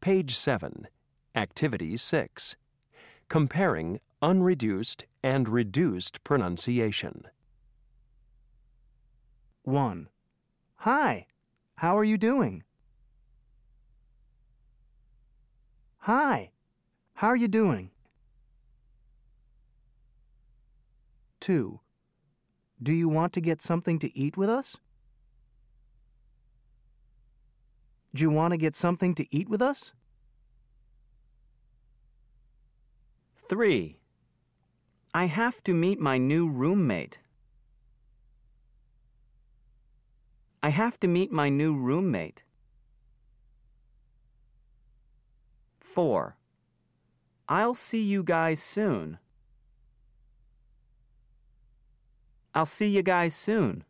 Page 7, Activity 6. Comparing unreduced and reduced pronunciation. 1. Hi, how are you doing? Hi, how are you doing? 2. Do you want to get something to eat with us? Do you want to get something to eat with us? 3. I have to meet my new roommate. I have to meet my new roommate. 4. I'll see you guys soon. I'll see you guys soon.